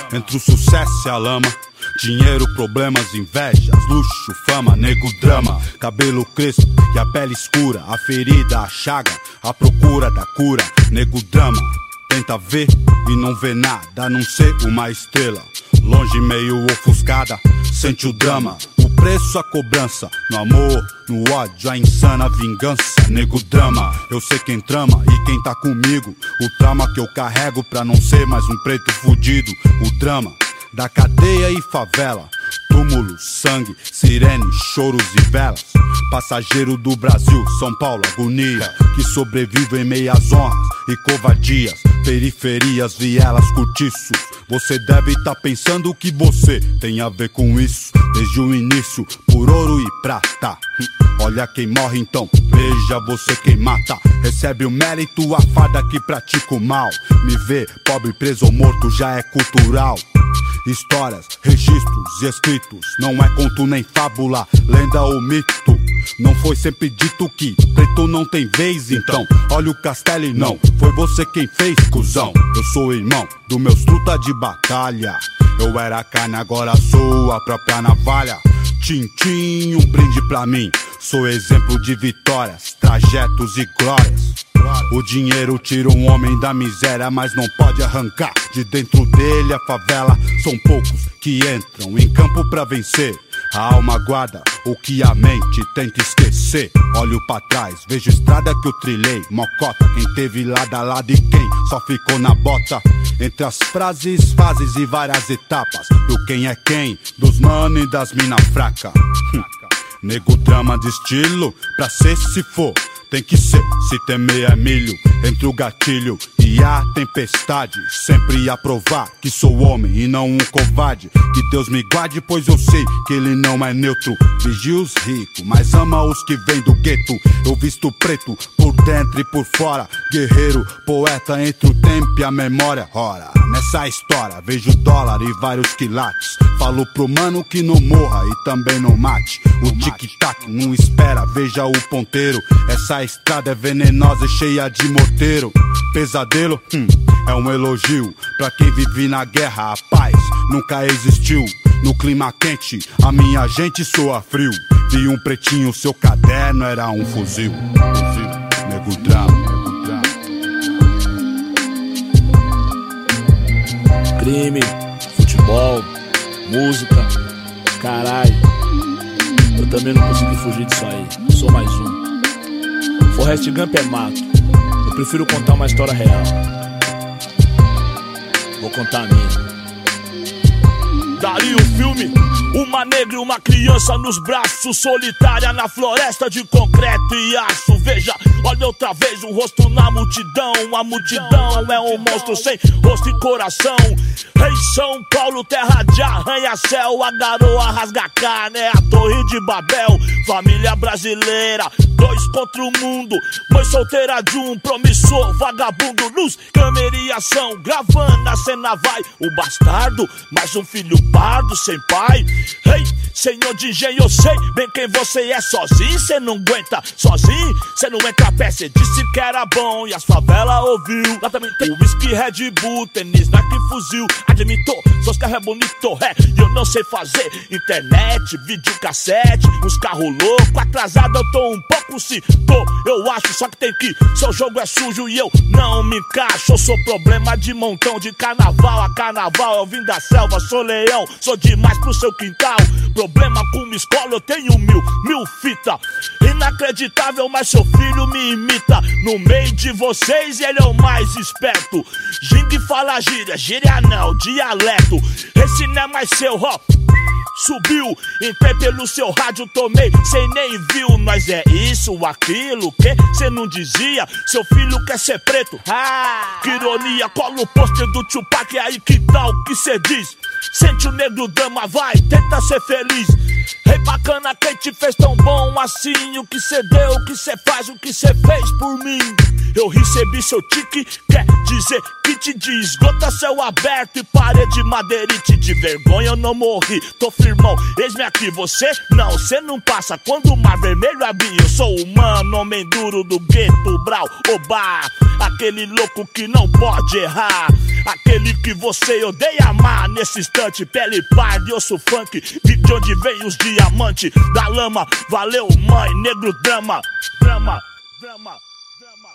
Entre o sucesso e a lama, dinheiro, problemas, invejas, luxo, fama, nego, drama. Cabelo crespo e a pele escura, a ferida, a chaga, a procura da cura, nego, drama. Tenta ver e não vê nada, a não ser uma estrela longe, meio ofuscada, sente o drama. O preço, a cobrança, no amor, no ódio, a insana vingança, nego, drama. Eu sei quem trama e quem tá comigo, o trauma que eu carrego pra não ser mais um preto fudido. O drama da cadeia e favela, túmulo, sangue, sirene, choros e velas. Passageiro do Brasil, São Paulo, agonia, que sobrevive em meias honras e covardias. Periferias, vielas, cortiços. Você deve tá pensando que você tem a ver com isso. Desde o início, por ouro e prata. Olha quem morre então, veja você quem mata. Recebe o mérito, a farda que pratica o mal. Me ver pobre, preso ou morto já é cultural. Histórias, registros e escritos, não é conto nem fábula, lenda ou mito. Não foi sempre dito que preto não tem vez, então olha o castelo e não foi você quem fez, cuzão. Eu sou irmão do meus truta de batalha. Eu era carne, agora sou a própria navalha. Tintim, um brinde pra mim. Sou exemplo de vitórias, trajetos e glórias. O dinheiro tira um homem da miséria, mas não pode arrancar de dentro dele a favela. São poucos que entram em campo pra vencer. A alma guarda o que a mente tenta esquecer. Olho pra trás, vejo estrada que eu trilhei. Mocota, quem teve lado a lado e quem só ficou na bota. Entre as frases, fases e várias etapas, do quem é quem, dos mano e das mina fraca. Nego, drama de estilo, pra ser se for, tem que ser, se temer é milho. Entre o gatilho e a tempestade, sempre a provar que sou homem e não um covarde. Que Deus me guarde, pois eu sei que ele não é neutro. Vigia os ricos, mas ama os que vêm do gueto. Eu visto preto, por dentro e por fora. Guerreiro, poeta entre o tempo e a memória. Ora, nessa história vejo dólar e vários quilates. Falo pro mano que não morra e também não mate. O tic-tac não espera, veja o ponteiro. Essa estrada é venenosa e cheia de morteiro. Pesadelo, é um elogio pra quem vive na guerra. A paz nunca existiu. No clima quente, a minha gente soa frio. Vi um pretinho, seu caderno era um fuzil. Nego, drama. Crime, futebol, música, caralho. Eu também não consegui fugir disso aí, sou mais um. Forrest Gump é mato, eu prefiro contar uma história real. Vou contar a minha. Daria o filme, uma negra e uma criança nos braços, solitária na floresta de concreto e aço. Veja, olha outra vez o rosto na multidão. A multidão é um monstro sem rosto e coração. Em São Paulo, terra de arranha-céu, a garoa rasga a carne, é a Torre de Babel. Família brasileira, dois contra o mundo. Mãe solteira de um promissor vagabundo. Luz, câmera e ação, gravando a cena vai. O bastardo, mais um filho pardo sem pai. Ei, senhor de engenho, eu sei bem quem você é. Sozinho cê não aguenta, sozinho cê não entra a pé. Cê disse que era bom e as favelas ouviu. Lá também tem whisky, Red Bull, tênis, Nike, fuzil. Admitou, seus carros é bonito, e eu não sei fazer internet, videocassete, uns carros loucos. Atrasado eu tô um pouco, se tô, eu acho. Só que tem que, seu jogo é sujo e eu não me encaixo. Eu sou problema de montão, de carnaval a carnaval. Eu vim da selva, sou leão, sou demais pro seu quintal. Problema com uma escola, eu tenho mil fita. Inacreditável, mas seu filho me imita. No meio de vocês ele é o mais esperto. Gingue fala gíria, gíria não, dialeto. Esse não é mais seu, ó. Subiu, entrei pelo seu rádio, tomei, cê nem viu. Nós é isso, aquilo, que cê não dizia. Seu filho quer ser preto, que ironia. Cola o pôster do Tupac, aí que tal que cê diz? Sente o negro drama, vai, tenta ser feliz. Ei, Bacana quem te fez tão bom assim. O que cê deu, o que cê faz, o que cê fez por mim. Eu recebi seu tique, quer dizer que te diz gota, céu aberto e parede madeirite. De vergonha eu não morri, tô firmão, eis-me aqui. Você não, cê não passa quando o mar vermelho abrir. Eu sou humano, homem duro do gueto, brau, obá. Aquele louco que não pode errar, aquele que você odeia amar. Nesse instante, pele parda e osso funk, de onde vem os diamantes da lama. Valeu mãe, negro drama, drama, drama, drama.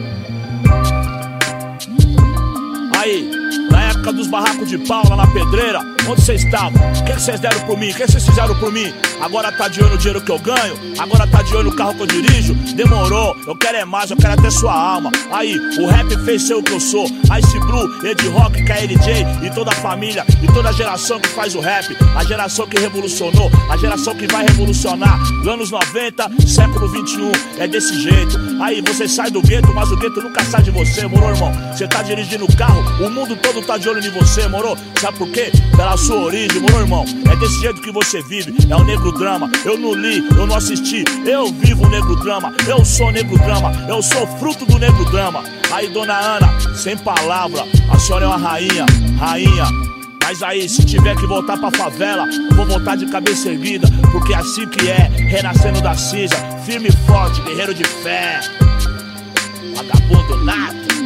Aí, na época dos barracos de pau lá na pedreira, onde vocês estavam? O que vocês deram por mim? O que vocês fizeram por mim? Agora tá de olho no dinheiro que eu ganho? Agora tá de olho no carro que eu dirijo? Demorou, eu quero é mais, eu quero até sua alma. Aí, o rap fez ser o que eu sou. Ice Blue, Ed Rock, KLJ e toda a família e toda a geração que faz o rap. A geração que revolucionou, a geração que vai revolucionar. Anos 90, século 21, é desse jeito. Aí, você sai do gueto, mas o gueto nunca sai de você, moro, irmão? Você tá dirigindo o carro, o mundo todo tá de olho em você, moro? Sabe por quê? Pela sua origem, moro, irmão? É desse jeito que você vive, é o negro drama. Eu não li, eu não assisti, eu vivo o negro drama. Eu sou negro drama, eu sou fruto do negro drama. Aí, dona Ana, sem palavra, a senhora é uma rainha, rainha. Mas aí, se tiver que voltar pra favela, vou voltar de cabeça erguida, porque é assim que é, renascendo da cinza, firme e forte, guerreiro de fé. Vagabundo nato.